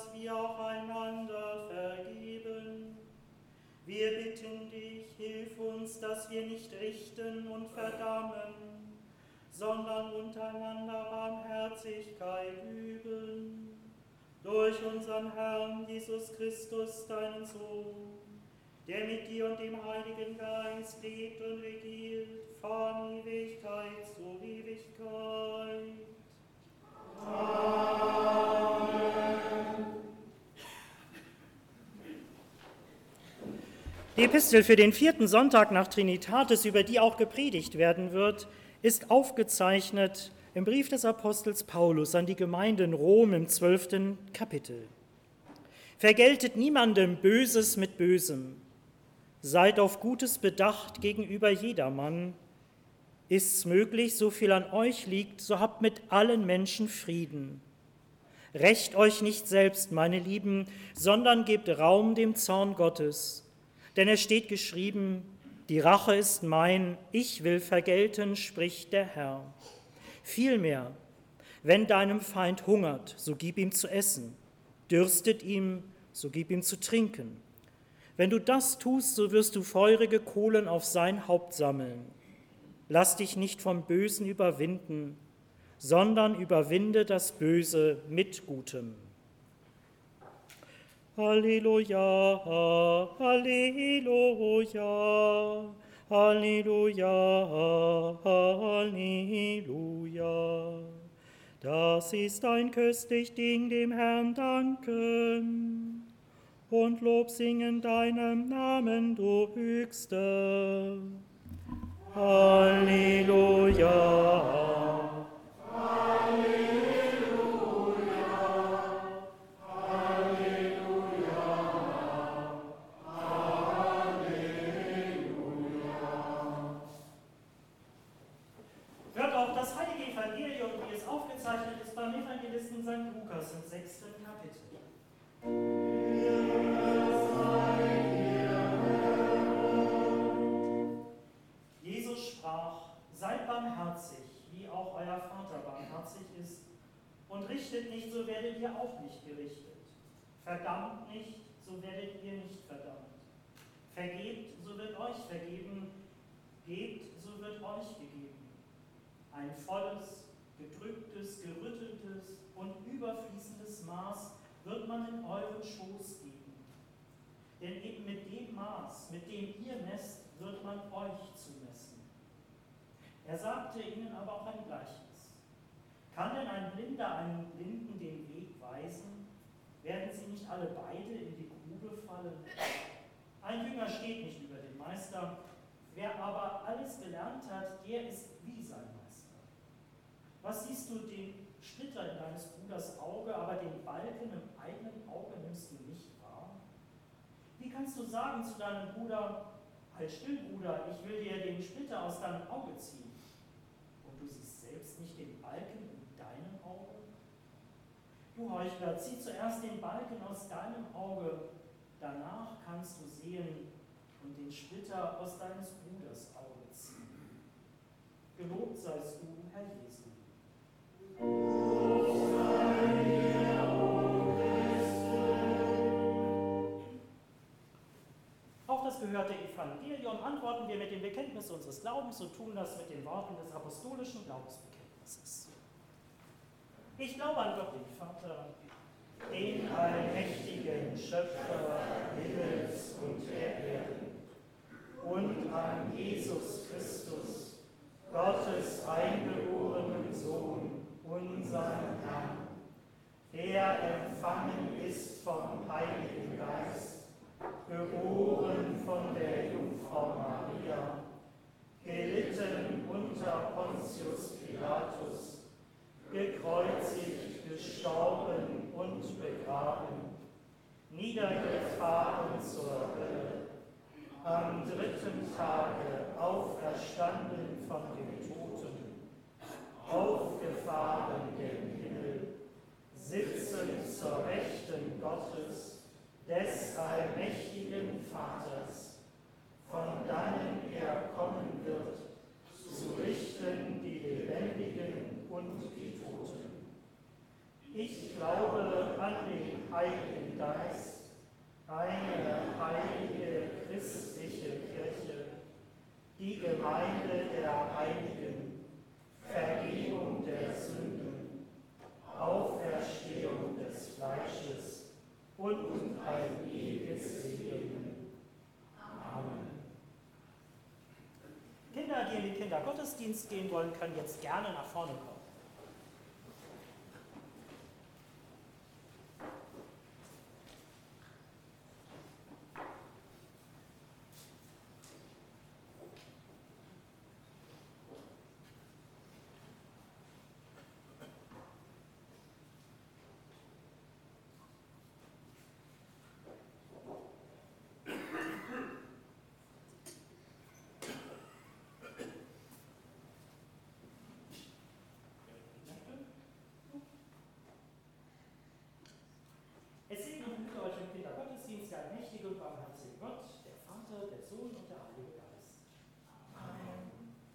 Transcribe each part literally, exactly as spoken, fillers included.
dass wir auch einander vergeben. Wir bitten dich, hilf uns, dass wir nicht richten und verdammen, sondern untereinander Barmherzigkeit üben. Durch unseren Herrn Jesus Christus, deinen Sohn, der mit dir und dem Heiligen Geist lebt und regiert von Ewigkeit zu Ewigkeit. Amen. Die Epistel für den vierten Sonntag nach Trinitatis, über die auch gepredigt werden wird, ist aufgezeichnet im Brief des Apostels Paulus an die Gemeinde in Rom im zwölften Kapitel. Vergeltet niemandem Böses mit Bösem. Seid auf Gutes bedacht gegenüber jedermann. Ist's möglich, so viel an euch liegt, so habt mit allen Menschen Frieden. Rächt euch nicht selbst, meine Lieben, sondern gebt Raum dem Zorn Gottes. Denn es steht geschrieben, die Rache ist mein, ich will vergelten, spricht der Herr. Vielmehr, wenn deinem Feind hungert, so gib ihm zu essen, dürstet ihm, so gib ihm zu trinken. Wenn du das tust, so wirst du feurige Kohlen auf sein Haupt sammeln. Lass dich nicht vom Bösen überwinden, sondern überwinde das Böse mit Gutem. Halleluja, Halleluja, Halleluja, Halleluja. Das ist ein köstlich Ding, dem Herrn danken und Lob singen deinem Namen, du Höchster. Halleluja. Beim Evangelisten Sankt Lukas im sechsten Kapitel. Jesus sprach, seid barmherzig, wie auch euer Vater barmherzig ist, und richtet nicht, so werdet ihr auch nicht gerichtet. Verdammt nicht, so werdet ihr nicht verdammt. Vergebt, so wird euch vergeben. Gebt, so wird euch gegeben. Ein volles, gedrücktes, gerütteltes und überfließendes Maß wird man in euren Schoß geben. Denn eben mit dem Maß, mit dem ihr messt, wird man euch zumessen. Er sagte ihnen aber auch ein Gleichnis. Kann denn ein Blinder einem Blinden den Weg weisen? Werden sie nicht alle beide in die Grube fallen? Ein Jünger steht nicht über den Meister. Wer aber alles gelernt hat, der ist wie sein Meister. Was siehst du den Splitter in deines Bruders Auge, aber den Balken im eigenen Auge nimmst du nicht wahr? Wie kannst du sagen zu deinem Bruder, halt still, Bruder, ich will dir den Splitter aus deinem Auge ziehen, und du siehst selbst nicht den Balken in deinem Auge? Du Heuchler, zieh zuerst den Balken aus deinem Auge, danach kannst du sehen und den Splitter aus deines Bruders Auge ziehen. Gelobt seist du, Herr Jesu. Auf das gehörte Evangelium antworten wir mit dem Bekenntnis unseres Glaubens und tun das mit den Worten des apostolischen Glaubensbekenntnisses. Ich glaube an Gott, den Vater, den allmächtigen Schöpfer Himmels und der Erde, und an Jesus Christus, Gottes eingeborenen Sohn, unseren Herrn, der empfangen ist vom Heiligen Geist, geboren von der Jungfrau Maria, gelitten unter Pontius Pilatus, gekreuzigt, gestorben und begraben, niedergefahren zur Hölle, am dritten Tage auferstanden von den Toten, aufgefahren gen Himmel, sitzen zur Rechten Gottes, des allmächtigen Vaters, von dannen er kommen wird, zu richten die Lebendigen und die Toten. Ich glaube an den Heiligen Geist, eine heilige christliche Kirche, die Gemeinde der Heiligen, Vergebung der Sünden, Auferstehung des Fleisches und ein ewiges Leben. Amen. Kinder, die in den Kindergottesdienst gehen wollen, können jetzt gerne nach vorne kommen. Es segne und behüte euch im Kindergottesdienst der allmächtige und barmherzige Gott, der Vater, der Sohn und der Heilige Geist. Amen.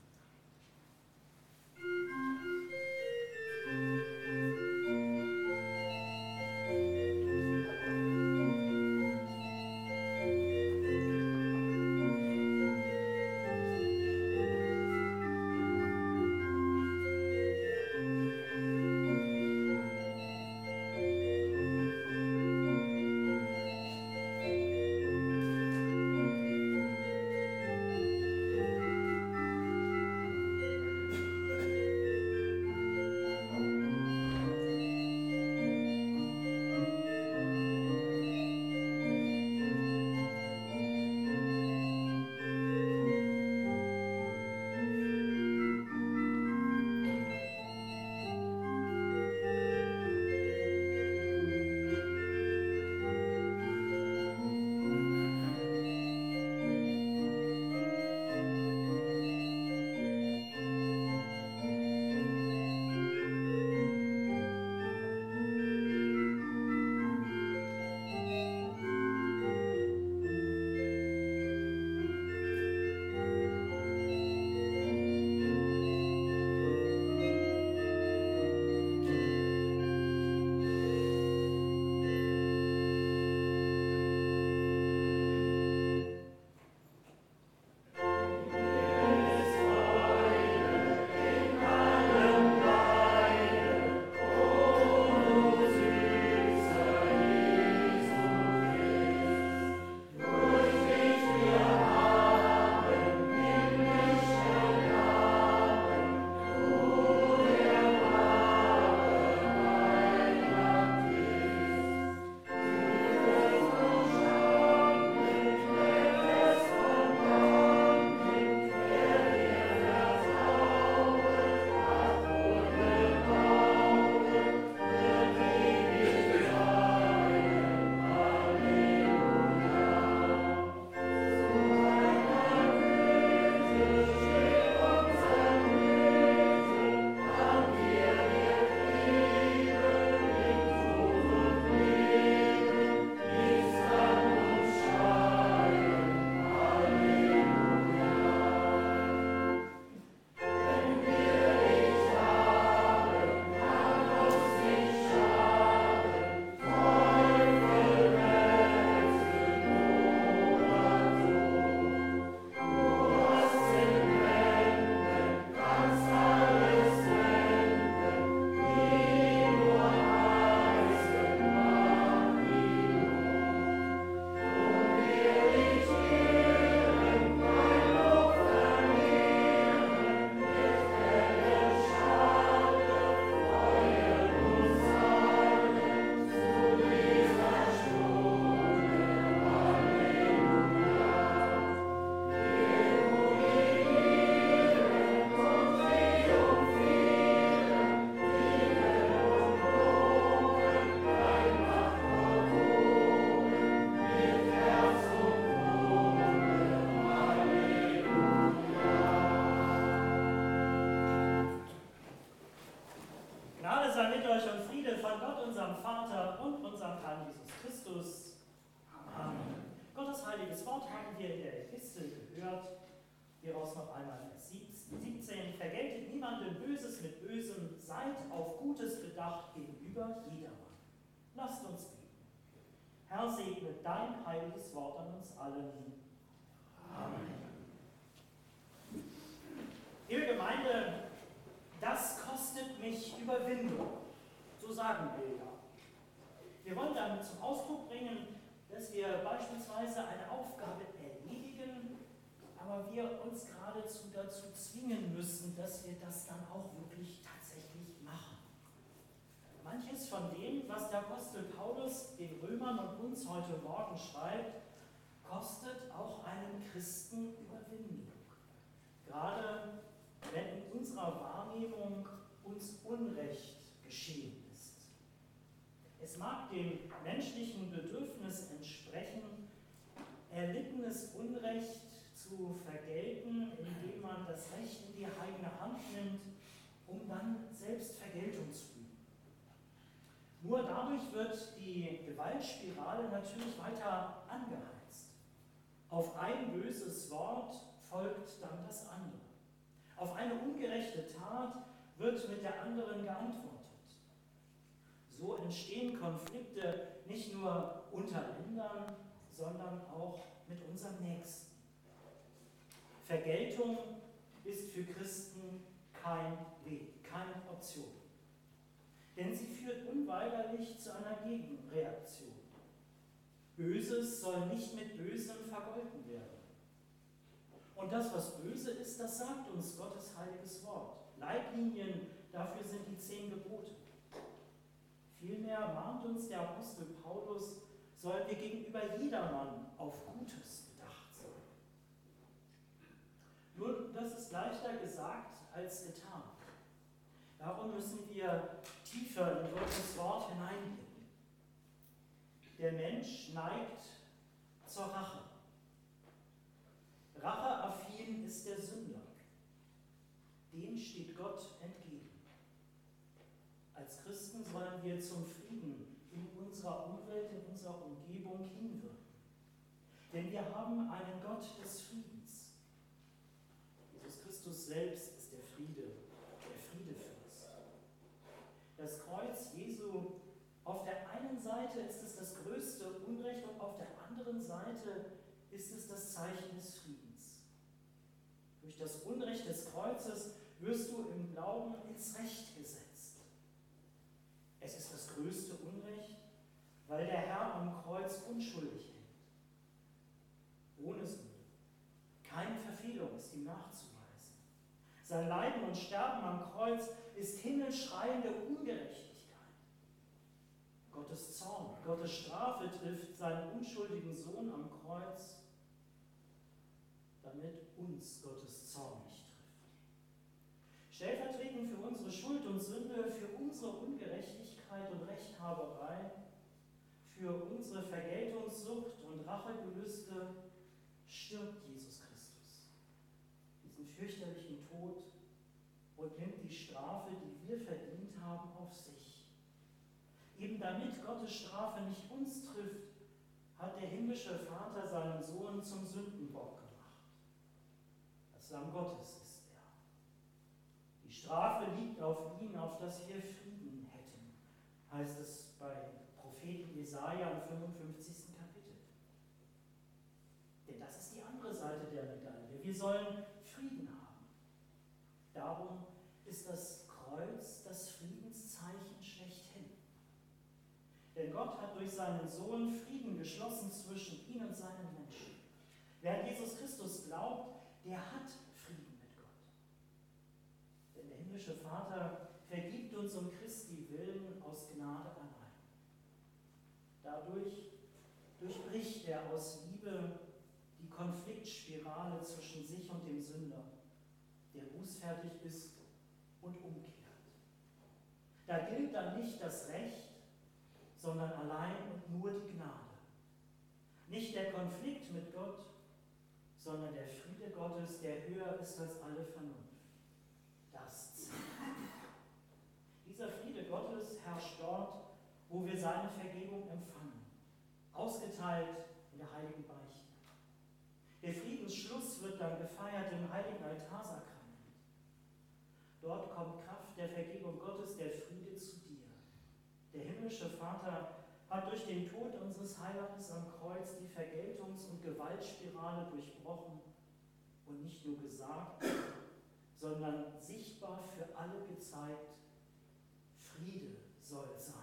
Heiliges Wort haben wir in der Epistel gehört. Hieraus noch einmal Vers siebzehn. Vergeltet niemandem Böses mit Bösem, seid auf Gutes bedacht gegenüber über jedermann. Lasst uns beten. Herr, segne dein heiliges Wort an uns allen. Amen. Liebe Gemeinde, das kostet mich Überwindung. So sagen wir ja. Wir wollen damit zum Ausdruck bringen, dass wir beispielsweise eine Aufgabe erledigen, aber wir uns geradezu dazu zwingen müssen, dass wir das dann auch wirklich tatsächlich machen. Manches von dem, was der Apostel Paulus den Römern und uns heute Morgen schreibt, kostet auch einen Christen Überwindung. Gerade wenn in unserer Wahrnehmung uns Unrecht geschehen ist. Es mag dem menschlichen Bedürfnis entsprechen, erlittenes Unrecht zu vergelten, indem man das Recht in die eigene Hand nimmt, um dann selbst Vergeltung zu üben. Nur dadurch wird die Gewaltspirale natürlich weiter angeheizt. Auf ein böses Wort folgt dann das andere. Auf eine ungerechte Tat wird mit der anderen geantwortet. So entstehen Konflikte nicht nur unter Ländern, sondern auch mit unserem Nächsten. Vergeltung ist für Christen kein Weg, keine Option. Denn sie führt unweigerlich zu einer Gegenreaktion. Böses soll nicht mit Bösem vergolten werden. Und das, was böse ist, das sagt uns Gottes heiliges Wort. Leitlinien dafür sind die zehn Gebote. Vielmehr mahnt uns der Apostel Paulus, sollen wir gegenüber jedermann auf Gutes bedacht sein. Nun, das ist leichter gesagt als getan. Darum müssen wir tiefer in Gottes Wort hineinblicken. Der Mensch neigt zur Rache. Racheaffin ist der Sünder. Dem steht Gott entgegen. Als Christen sollen wir zum Frieden in unserer Umwelt, in unserer Umgebung hinwirken. Denn wir haben einen Gott des Friedens. Jesus Christus selbst ist der Friede, der Friedefürst. Das Kreuz Jesu, auf der einen Seite ist es das größte Unrecht und auf der anderen Seite ist es das Zeichen des Friedens. Durch das Unrecht des Kreuzes wirst du im Glauben ins Recht gesetzt. Es ist das größte Unrecht, weil der Herr am Kreuz unschuldig hängt. Ohne Sünde. Keine Verfehlung ist ihm nachzuweisen. Sein Leiden und Sterben am Kreuz ist himmelschreiende Ungerechtigkeit. Gottes Zorn, Gottes Strafe trifft seinen unschuldigen Sohn am Kreuz, damit uns Gottes Zorn nicht trifft. Stellvertretend für unsere Schuld und Sünde, für unsere Ungerechtigkeit und Rechthaberei, für unsere Vergeltungssucht und Rachegelüste stirbt Jesus Christus. Diesen fürchterlichen Tod und nimmt die Strafe, die wir verdient haben, auf sich. Eben damit Gottes Strafe nicht uns trifft, hat der himmlische Vater seinen Sohn zum Sündenbock gemacht. Das Lamm Gottes ist er. Die Strafe liegt auf ihn, auf dass wir Frieden hätten, heißt es bei Propheten Jesaja im fünfundfünfzigsten Kapitel. Denn das ist die andere Seite der Medaille. Wir sollen Frieden haben. Darum ist das Kreuz das Friedenszeichen schlechthin. Denn Gott hat durch seinen Sohn Frieden geschlossen zwischen ihn und seinen Menschen. Wer an Jesus Christus glaubt, der hat Frieden mit Gott. Denn der himmlische Vater vergibt uns um Christi willen aus Gnade allein. Dadurch durchbricht er aus Liebe die Konfliktspirale zwischen sich und dem Sünder, der bußfertig ist und umkehrt. Da gilt dann nicht das Recht, sondern allein und nur die Gnade. Nicht der Konflikt mit Gott, sondern der Friede Gottes, der höher ist als alle Vernunft. Das zählt. Dieser Friede Gottes herrscht dort, wo wir seine Vergebung empfangen, ausgeteilt in der heiligen Beichte. Der Friedensschluss wird dann gefeiert im heiligen Altarsakrament. Dort kommt Kraft der Vergebung Gottes, der Friede zu dir, Der himmlische Vater hat durch den Tod unseres Heilandes am Kreuz die Vergeltungs- und Gewaltspirale durchbrochen und nicht nur gesagt, sondern sichtbar für alle gezeigt, Friede soll sein.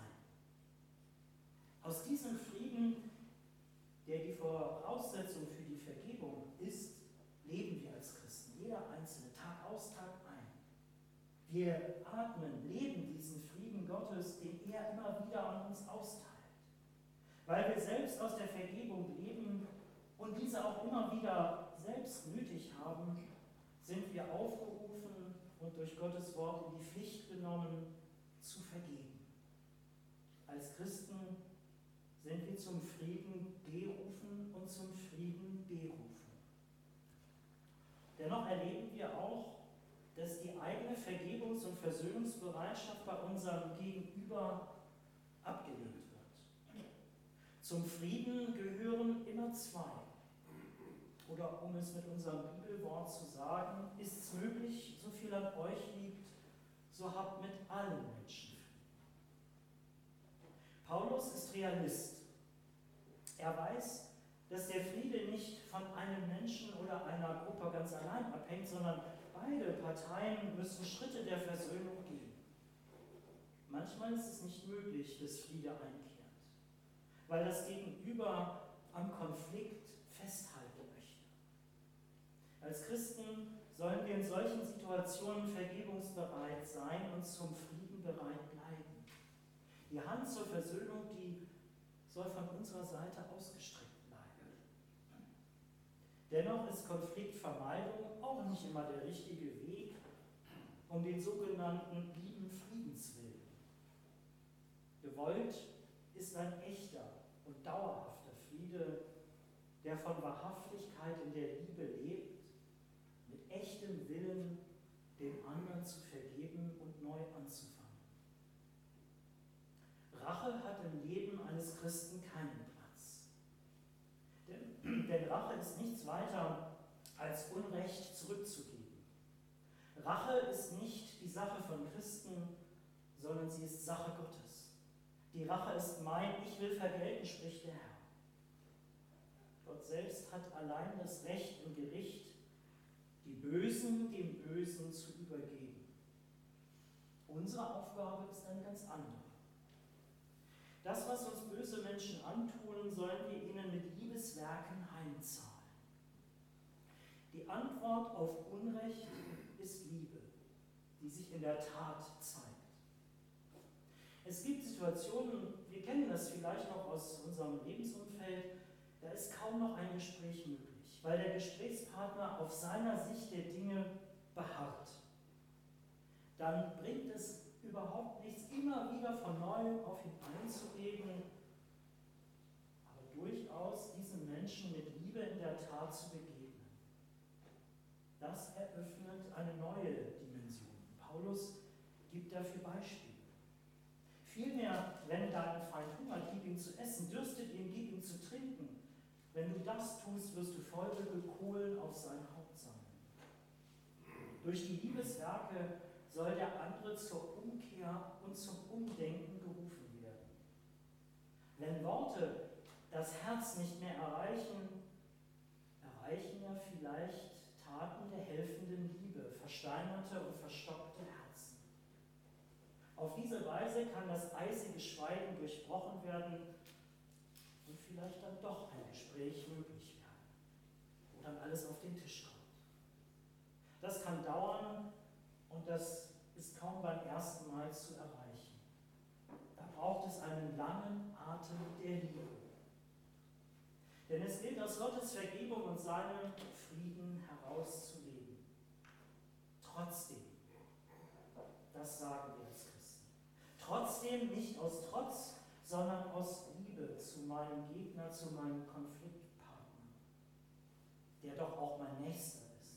Aus diesem Frieden, der die Voraussetzung für die Vergebung ist, leben wir als Christen, jeder Einzelne, Tag aus, Tag ein. Wir atmen, leben diesen Frieden Gottes, den er immer wieder an uns austeilt. Weil wir selbst aus der Vergebung leben und diese auch immer wieder selbst nötig haben, sind wir aufgerufen und durch Gottes Wort in die Pflicht genommen, zu vergeben. Als Christen sind wir zum Frieden gerufen und zum Frieden berufen. Dennoch erleben wir auch, dass die eigene Vergebungs- und Versöhnungsbereitschaft bei unserem Gegenüber abgelehnt wird. Zum Frieden gehören immer zwei. Oder um es mit unserem Bibelwort zu sagen, ist es möglich, so viel an euch liegt, so habt mit allen Menschen Frieden. Paulus ist Realist. Er weiß, dass der Friede nicht von einem Menschen oder einer Gruppe ganz allein abhängt, sondern beide Parteien müssen Schritte der Versöhnung gehen. Manchmal ist es nicht möglich, dass Friede einkehrt, weil das Gegenüber am Konflikt festhalten möchte. Als Christen sollen wir in solchen Situationen vergebungsbereit sein und zum Frieden bereit bleiben. Die Hand zur Versöhnung, die soll von unserer Seite ausgestreckt bleiben. Dennoch ist Konfliktvermeidung auch nicht immer der richtige Weg, um den sogenannten lieben Friedens willen. Gewollt ist ein echter und dauerhafter Friede, der von Wahrhaftigkeit in der Liebe lebt, mit echtem Willen, dem anderen zu vergeben und neu anzufangen. Rache hat im Leben eines Christen keinen Platz. Denn, denn Rache ist nichts weiter als Unrecht zurückzugeben. Rache ist nicht die Sache von Christen, sondern sie ist Sache Gottes. Die Rache ist mein, ich will vergelten, spricht der Herr. Gott selbst hat allein das Recht im Gericht, die Bösen dem Bösen zu übergeben. Unsere Aufgabe ist eine ganz andere. Das, was uns böse Menschen antun, sollen wir ihnen mit Liebeswerken heimzahlen. Die Antwort auf Unrecht ist Liebe, die sich in der Tat zeigt. Es gibt Situationen, wir kennen das vielleicht noch aus unserem Lebensumfeld, da ist kaum noch ein Gespräch möglich, weil der Gesprächspartner auf seiner Sicht der Dinge beharrt. Dann bringt es überhaupt nichts, immer wieder von Neuem auf ihn einzureden, aber durchaus diesen Menschen mit Liebe in der Tat zu begegnen. Das eröffnet eine neue Dimension. Paulus gibt dafür Beispiele. Vielmehr, wenn dein Feind hungert, gib ihm zu essen, dürstet ihn, gib ihm zu trinken. Wenn du das tust, wirst du feurige Kohlen auf sein Haupt sammeln. Durch die Liebeswerke soll der andere zur Umkehr und zum Umdenken gerufen werden. Wenn Worte das Herz nicht mehr erreichen, erreichen ja vielleicht Taten der helfenden Liebe, versteinerte und verstockte Herzen. Auf diese Weise kann das eisige Schweigen durchbrochen werden und vielleicht dann doch ein Gespräch möglich werden, wo dann alles auf den Tisch kommt. Das kann dauern und das ist kaum beim ersten Mal zu erreichen. Da braucht es einen langen Atem der Liebe. Denn es gilt, aus Gottes Vergebung und seinem Frieden herauszuleben. Trotzdem, das sagen wir als Christen, trotzdem nicht aus Trotz, sondern aus Liebe zu meinem Gegner, zu meinem Konfliktpartner, der doch auch mein Nächster ist.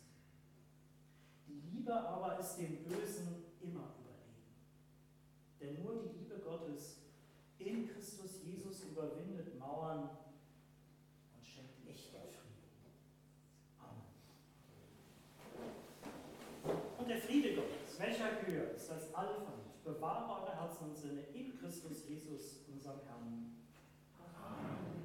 Die Liebe aber ist dem Bösen immer überlegen. Denn nur die Liebe Gottes in Christus Jesus überwindet Mauern und schenkt echten Frieden. Amen. Und der Friede Gottes, welcher höher ist als alle Vernunft, bewahre eure Herzen und Sinne in Christus Christus Jesus, unserem Herrn. Amen.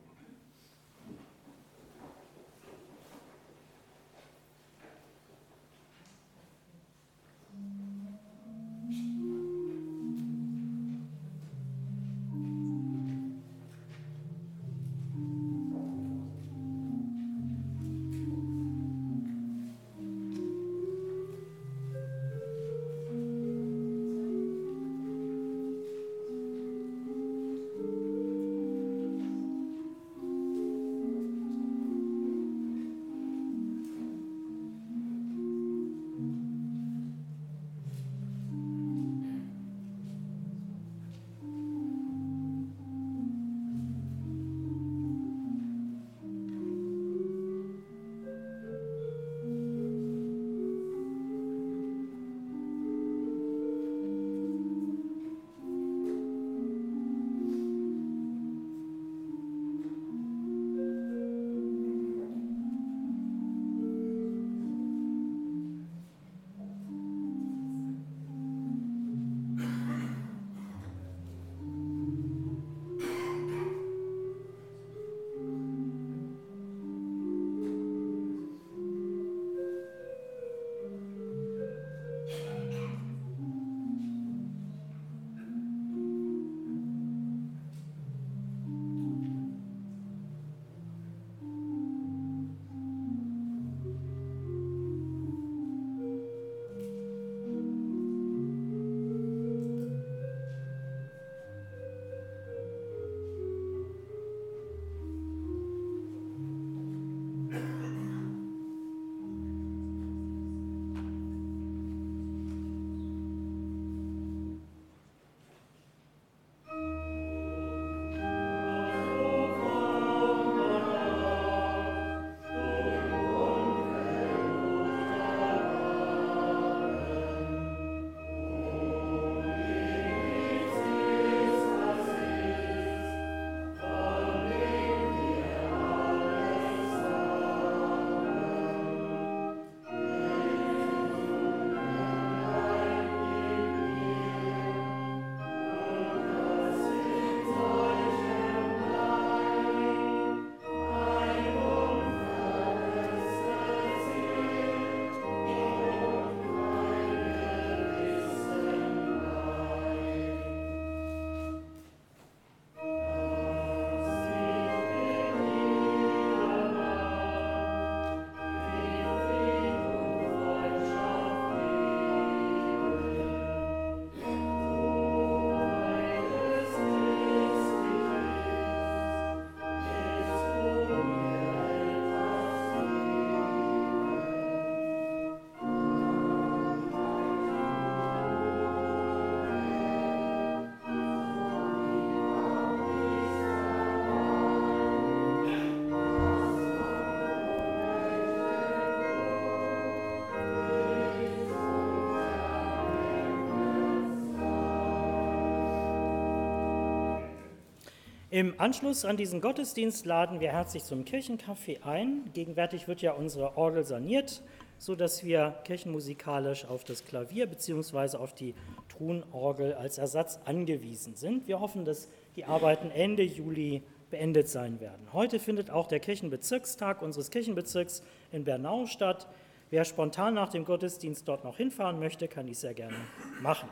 Im Anschluss an diesen Gottesdienst laden wir herzlich zum Kirchencafé ein. Gegenwärtig wird ja unsere Orgel saniert, sodass wir kirchenmusikalisch auf das Klavier bzw. auf die Truhenorgel als Ersatz angewiesen sind. Wir hoffen, dass die Arbeiten Ende Juli beendet sein werden. Heute findet auch der Kirchenbezirkstag unseres Kirchenbezirks in Bernau statt. Wer spontan nach dem Gottesdienst dort noch hinfahren möchte, kann dies sehr gerne machen.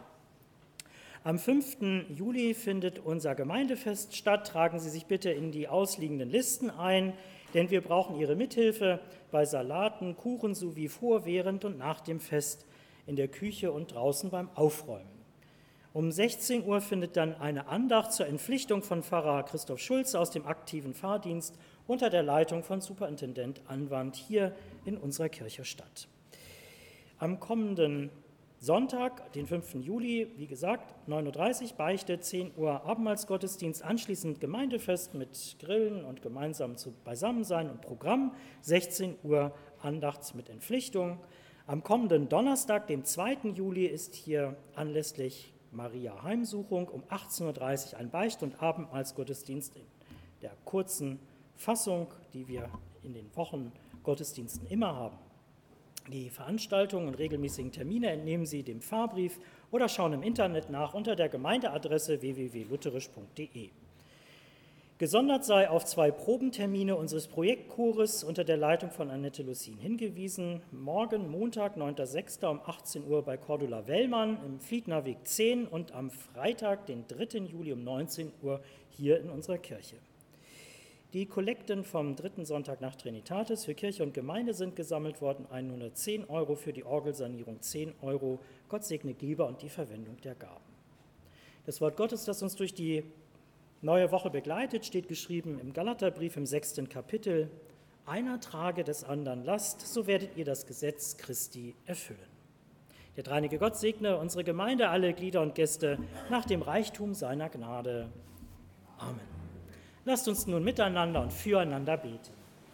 Am fünften Juli findet unser Gemeindefest statt. Tragen Sie sich bitte in die ausliegenden Listen ein, denn wir brauchen Ihre Mithilfe bei Salaten, Kuchen sowie vor, während und nach dem Fest in der Küche und draußen beim Aufräumen. Um sechzehn Uhr findet dann eine Andacht zur Entpflichtung von Pfarrer Christoph Schulze aus dem aktiven Pfarrdienst unter der Leitung von Superintendent Anwand hier in unserer Kirche statt. Am kommenden Sonntag, den fünften Juli, wie gesagt, neun Uhr dreißig, Beichte, zehn Uhr Abendmahlsgottesdienst, anschließend Gemeindefest mit Grillen und gemeinsam zu Beisammensein und Programm, sechzehn Uhr Andacht mit Entpflichtung. Am kommenden Donnerstag, dem zweiten Juli, ist hier anlässlich Maria Heimsuchung um achtzehn Uhr dreißig ein Beicht- und Abendmahlsgottesdienst in der kurzen Fassung, die wir in den Wochengottesdiensten immer haben. Die Veranstaltungen und regelmäßigen Termine entnehmen Sie dem Pfarrbrief oder schauen im Internet nach unter der Gemeindeadresse w w w punkt lutherisch punkt d e. Gesondert sei auf zwei Probentermine unseres Projektchores unter der Leitung von Annette Lucin hingewiesen. Morgen, Montag, neunter sechster um achtzehn Uhr bei Cordula Wellmann im Fliedner Weg zehn und am Freitag, den dritten Juli um neunzehn Uhr hier in unserer Kirche. Die Kollekten vom dritten Sonntag nach Trinitatis für Kirche und Gemeinde sind gesammelt worden, hundertzehn Euro für die Orgelsanierung, zehn Euro. Gott segne Geber und die Verwendung der Gaben. Das Wort Gottes, das uns durch die neue Woche begleitet, steht geschrieben im Galaterbrief im sechsten Kapitel: Einer trage des anderen Last, so werdet ihr das Gesetz Christi erfüllen. Der dreieinige Gott segne unsere Gemeinde, alle Glieder und Gäste nach dem Reichtum seiner Gnade. Amen. Lasst uns nun miteinander und füreinander beten.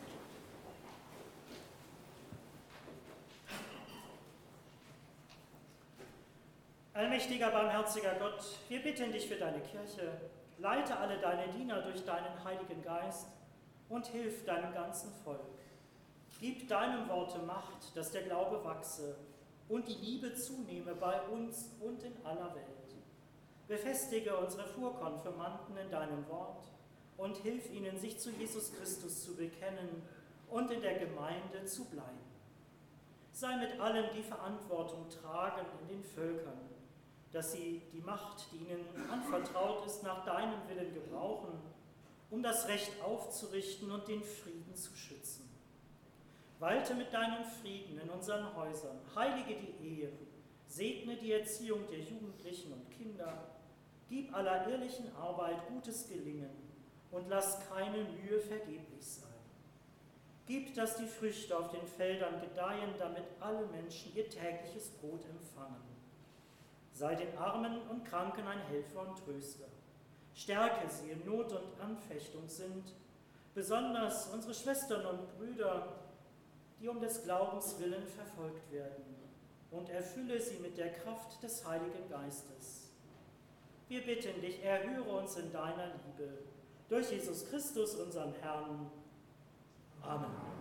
Allmächtiger, barmherziger Gott, wir bitten dich für deine Kirche. Leite alle deine Diener durch deinen Heiligen Geist und hilf deinem ganzen Volk. Gib deinem Worte Macht, dass der Glaube wachse und die Liebe zunehme bei uns und in aller Welt. Befestige unsere Vorkonfirmanden in deinem Wort und hilf ihnen, sich zu Jesus Christus zu bekennen und in der Gemeinde zu bleiben. Sei mit allen, die Verantwortung tragen in den Völkern, dass sie die Macht, die ihnen anvertraut ist, nach deinem Willen gebrauchen, um das Recht aufzurichten und den Frieden zu schützen. Walte mit deinem Frieden in unseren Häusern, heilige die Ehe, segne die Erziehung der Jugendlichen und Kinder, gib aller ehrlichen Arbeit gutes Gelingen und lass keine Mühe vergeblich sein. Gib, dass die Früchte auf den Feldern gedeihen, damit alle Menschen ihr tägliches Brot empfangen. Sei den Armen und Kranken ein Helfer und Tröster. Stärke sie in Not und Anfechtung sind, besonders unsere Schwestern und Brüder, die um des Glaubens willen verfolgt werden, und erfülle sie mit der Kraft des Heiligen Geistes. Wir bitten dich, erhöre uns in deiner Liebe, durch Jesus Christus, unseren Herrn. Amen.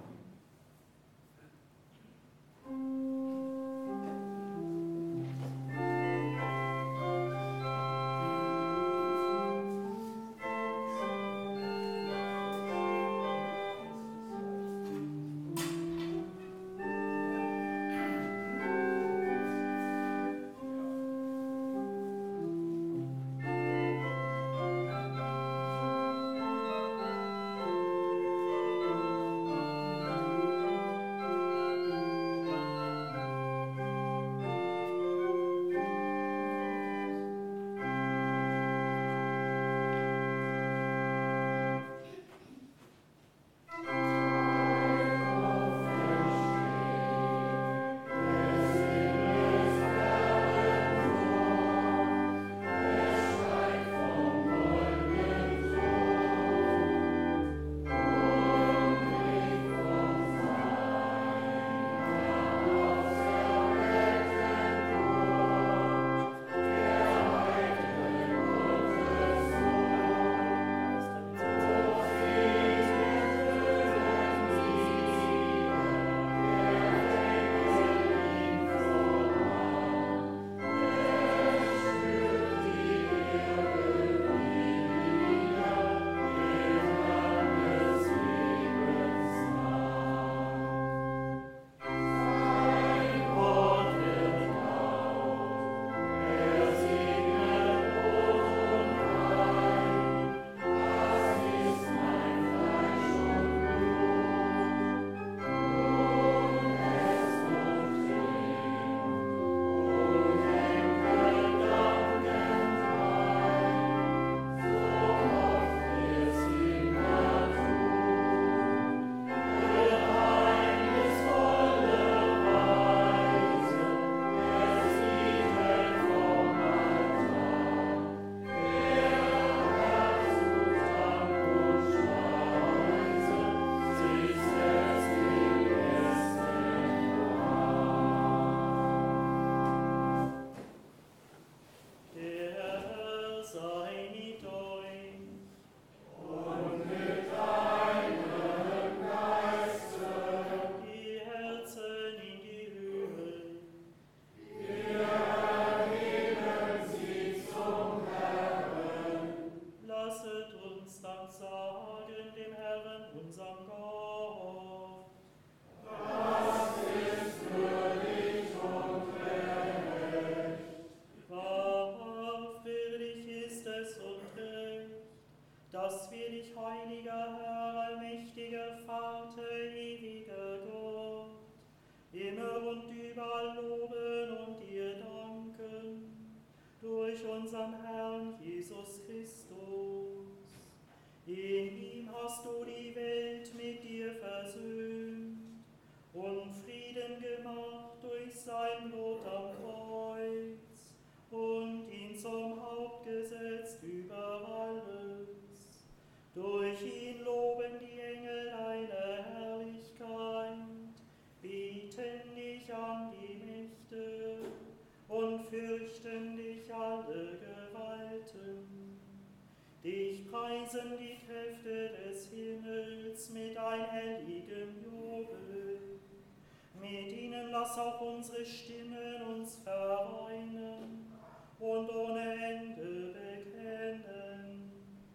unseren Herrn Jesus Christus. In ihm hast du die Welt mit dir versöhnt und Frieden gemacht durch sein Blut am Kreuz und ihn zum Haupt gesetzt über alles. Durch ihn loben die Engel deine Herrlichkeit, bieten dich an die Mächte und fürchten dich alle Gewalten. Dich preisen die Kräfte des Himmels mit einhelligem Jubel. Mit ihnen lass auch unsere Stimmen uns vereinen und ohne Ende bekennen.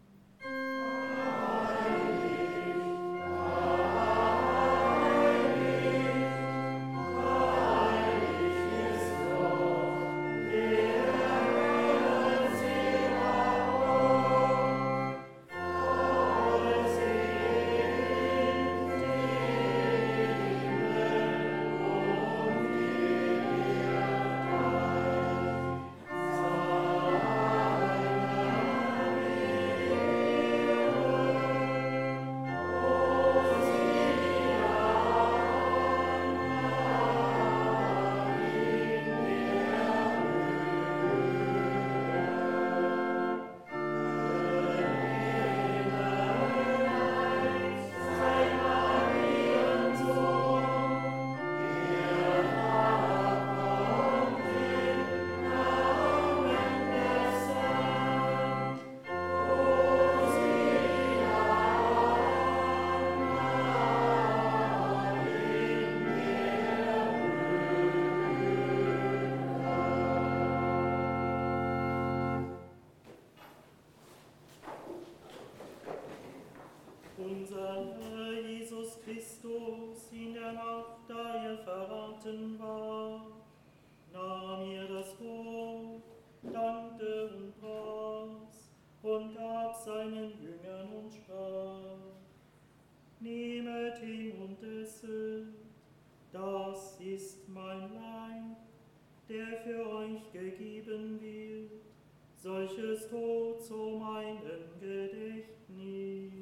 Unser Herr Jesus Christus, in der Nacht, da er verraten war, nahm ihr das Brot, dankte und brach's und gab seinen Jüngern und sprach: Nehmet hin und esset, das ist mein Leib, der für euch gegeben wird, solches tut zu meinem Gedächtnis.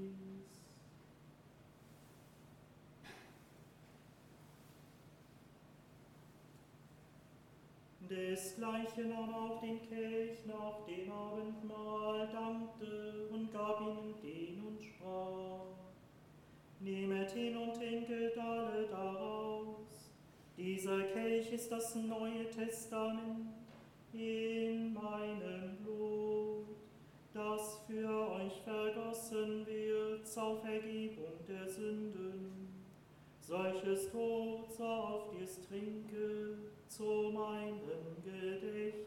Desgleichen nahm auch den Kelch nach dem Abendmahl, dankte und gab ihnen den und sprach: Nehmet hin und trinket alle daraus. Dieser Kelch ist das Neue Testament in meinem Blut, das für euch vergossen wird zur Vergebung der Sünden. Solches tut, so oft ihr's trinket, zu meinem Gedächtnis.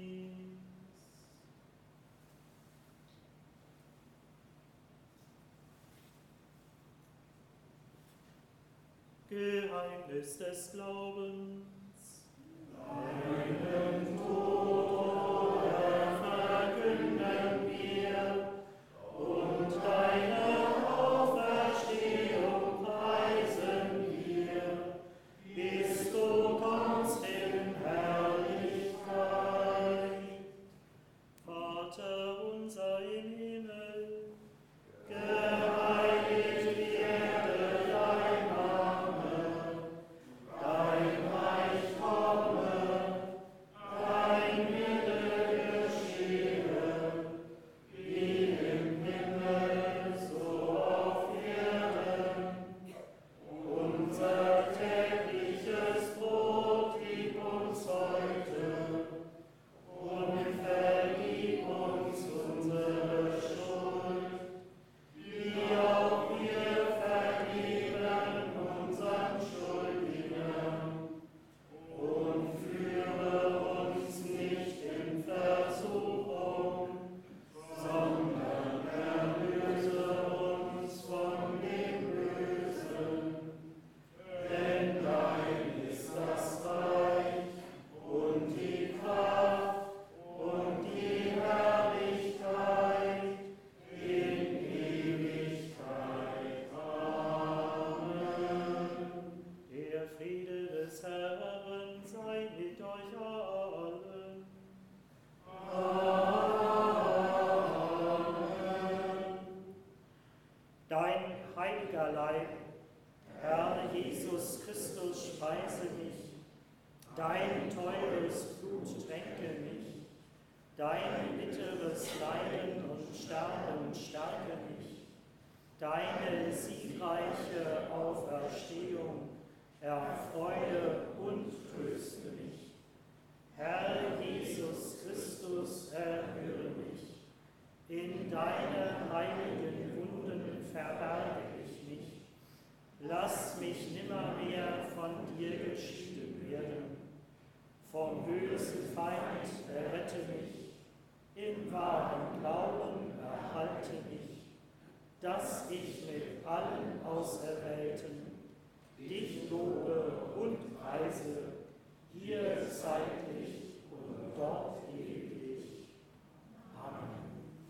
Geheimnis des Glaubens. Deinen Tod, Herr, verkünden wir, und deine Auferstehung preisen wir, bis du kommst in Herrlichkeit. Vater unser im Himmel, geheiligt werde dein Name, dein Reich bleiben. Herr Jesus Christus, speise mich, dein teures Blut tränke mich, dein bitteres Leiden und Sterben stärke mich, deine siegreiche Auferstehung erfreue und tröste mich. Herr Jesus Christus, erhöre mich, in deine heiligen Wunden verberge ich mich. Lass mich nimmermehr von dir geschieden werden. Vom bösen Feind errette mich, in wahrem Glauben erhalte mich, dass ich mit allen Auserwählten dich lobe und preise, hier zeitlich und dort ewig. Amen.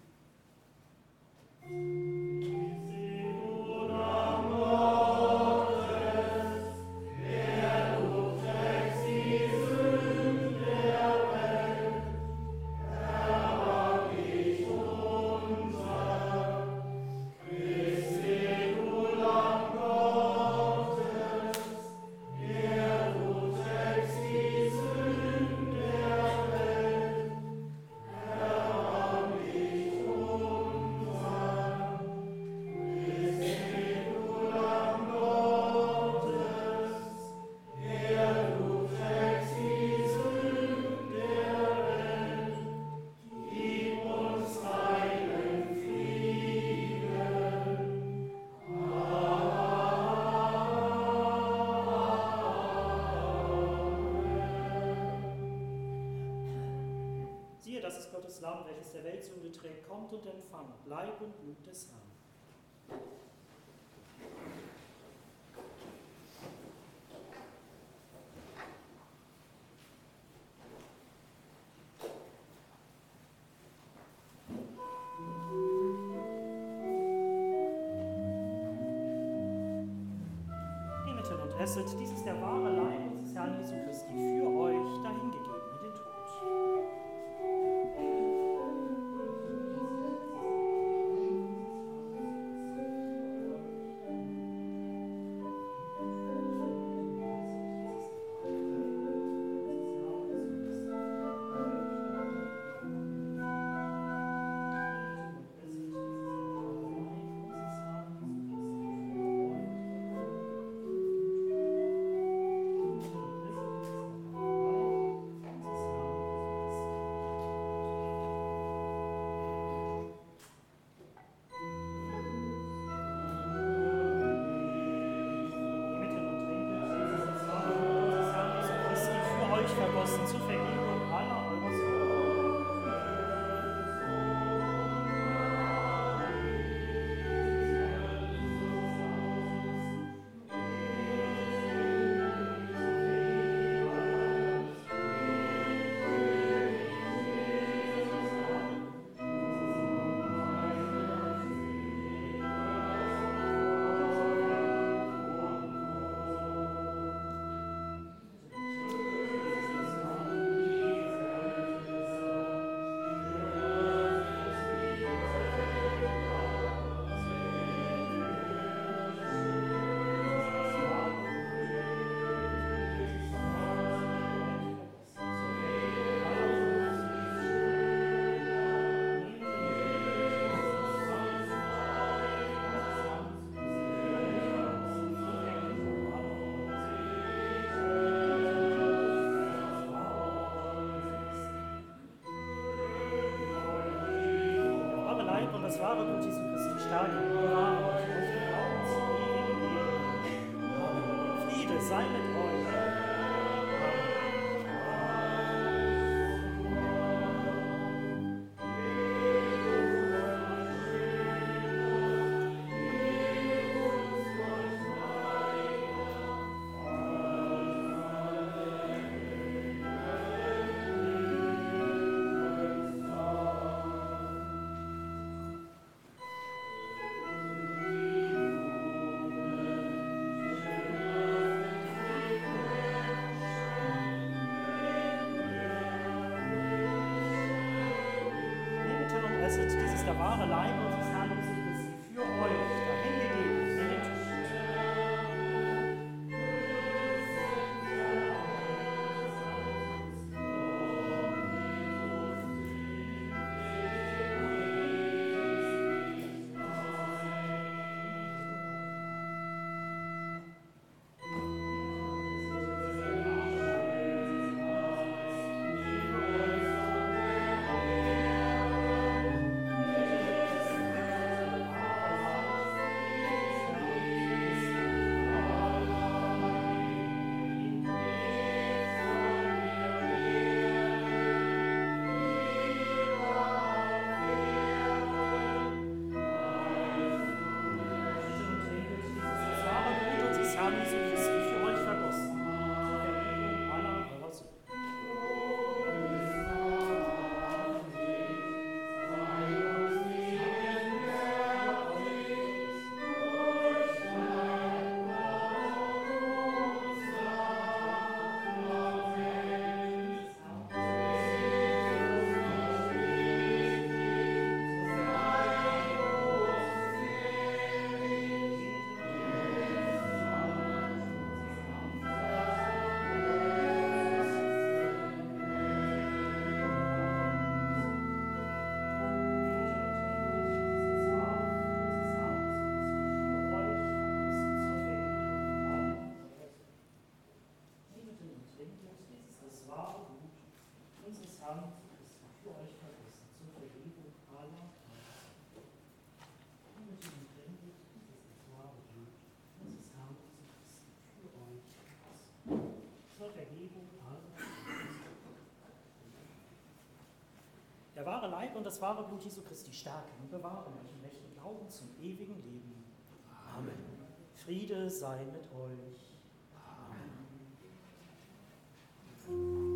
Das ist Gottes Lamm, welches der Welt Sünde trägt. Kommt und empfangt Leib und Blut des Herrn. Nehmet hin und esset, dies ist der wahre Leib unseres Herrn Jesu Christi, für euch dahingegeben in den Tod. Vergossen zur Vergebung aller eurer Sünden. Das wahre Blut Jesu Christi stärken, bewahren euch und Glauben zu ewigen Leben. Amen. Friede sei mit euch. Dies ist der wahre Leib unseres Herrn Jesus Christi, für euch dahingegeben in den Tod. wahre Leib und das wahre Blut Jesu Christi stärken und bewahren euch im rechten Glauben zum ewigen Leben. Amen. Friede sei mit euch. Amen.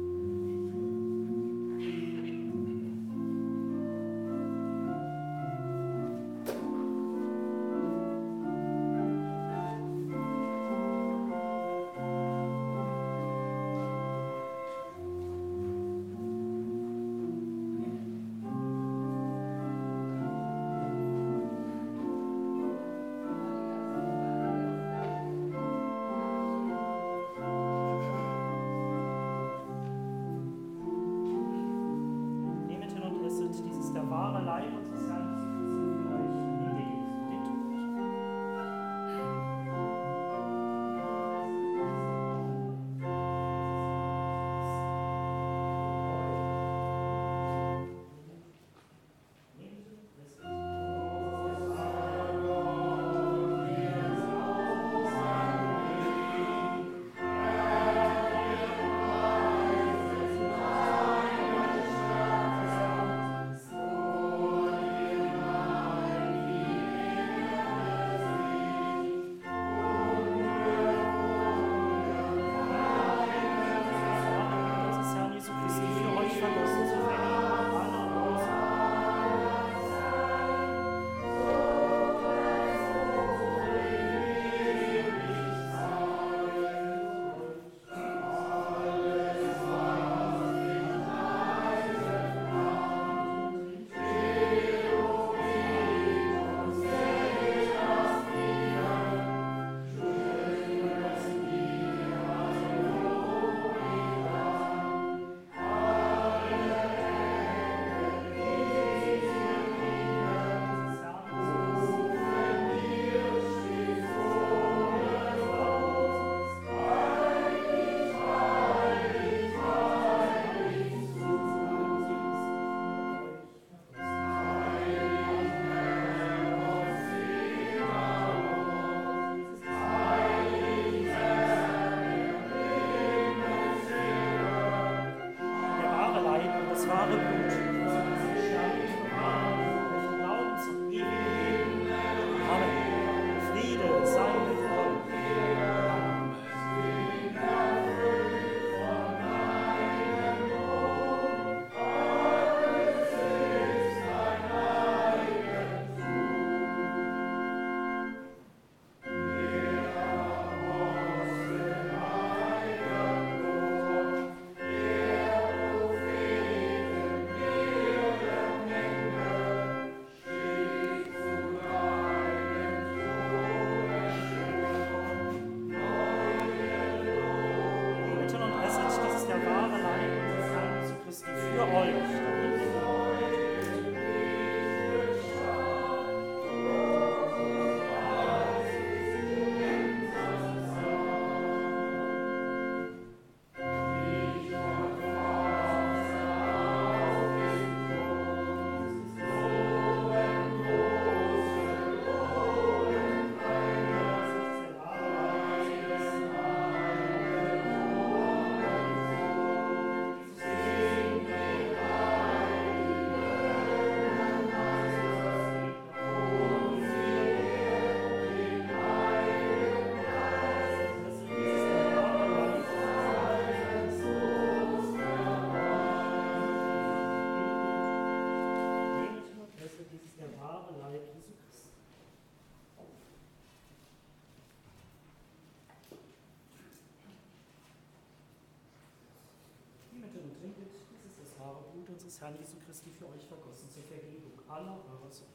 Unseres Herrn Jesu Christi für euch vergossen zur Vergebung aller eurer Sünden.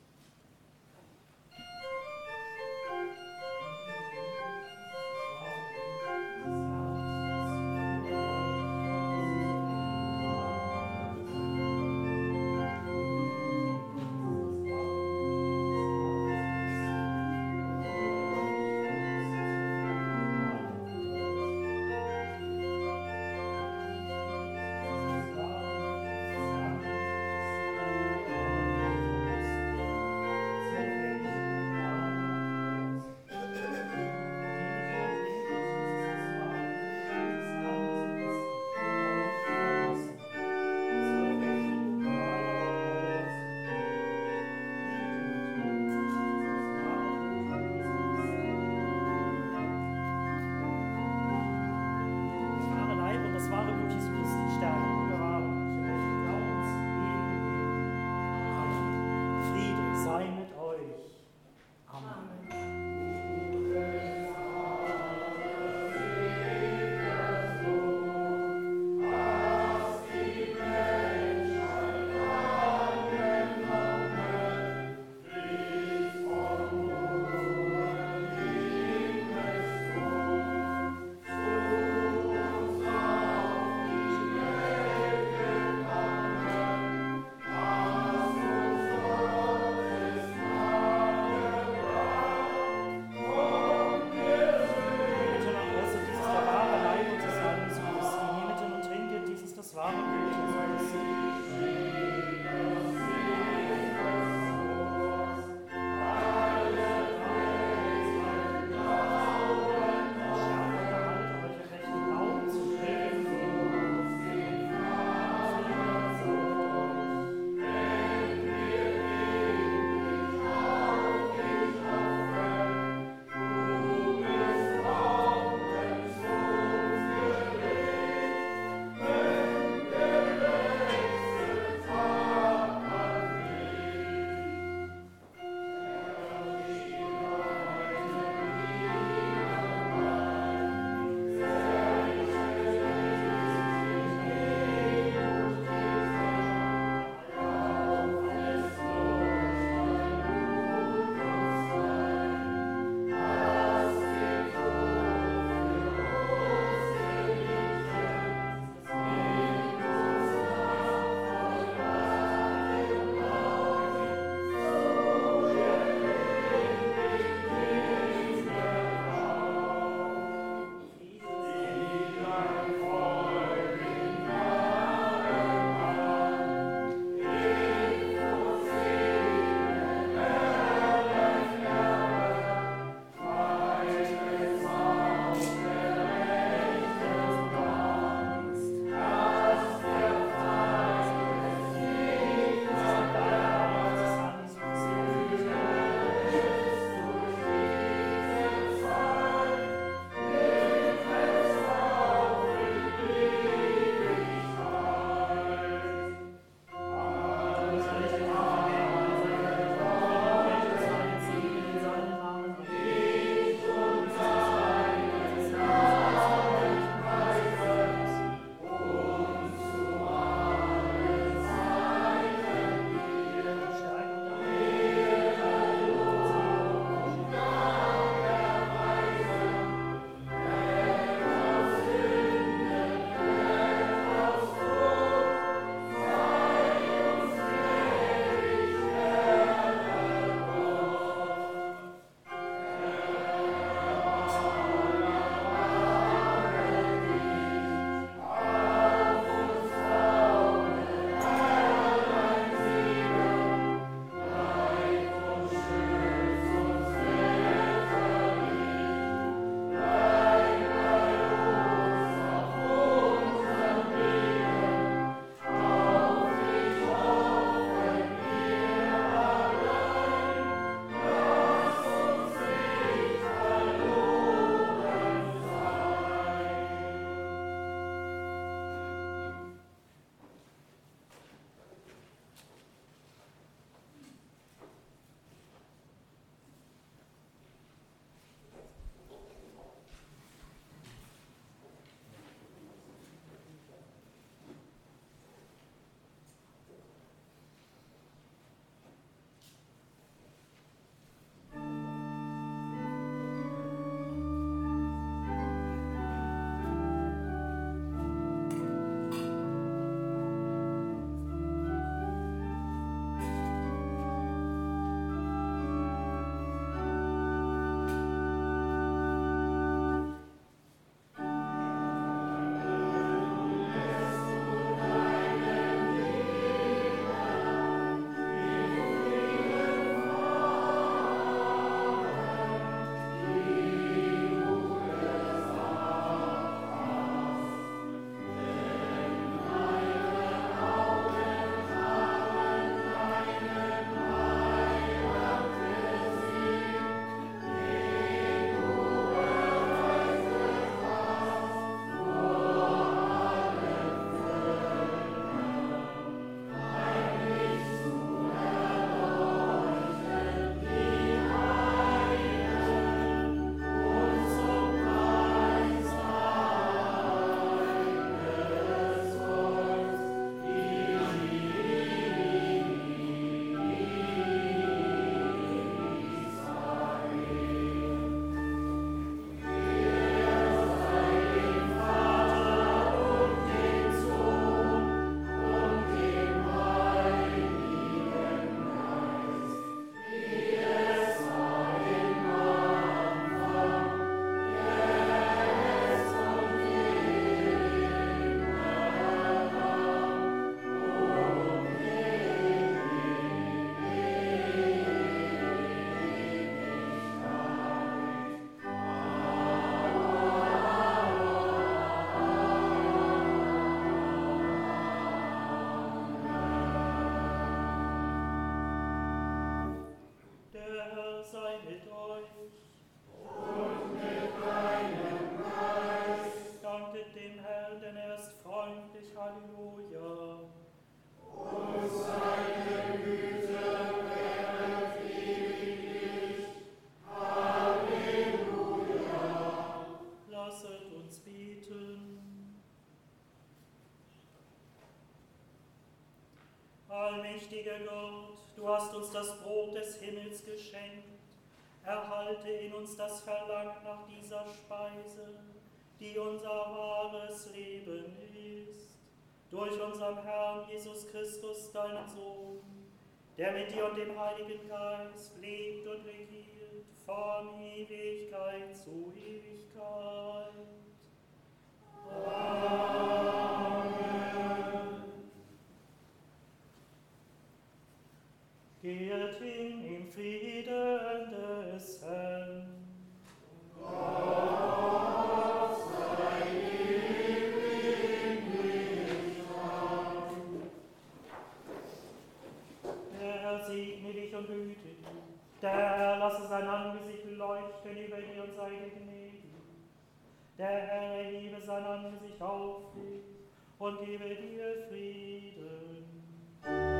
Allmächtiger Gott, du hast uns das Brot des Himmels geschenkt. Erhalte in uns das Verlangen nach dieser Speise, die unser wahres Leben ist. Durch unseren Herrn Jesus Christus, deinen Sohn, der mit dir und dem Heiligen Geist lebt und regiert von Ewigkeit zu Ewigkeit. Amen. Geht hin im Frieden des Herrn. Gott sei ewig an. Der Herr segne dich und behüte dich. Der Herr lasse sein Angesicht leuchten über dir und sei dir gnädig. Der Herr erhebe sein Angesicht auf dich und gebe dir Frieden.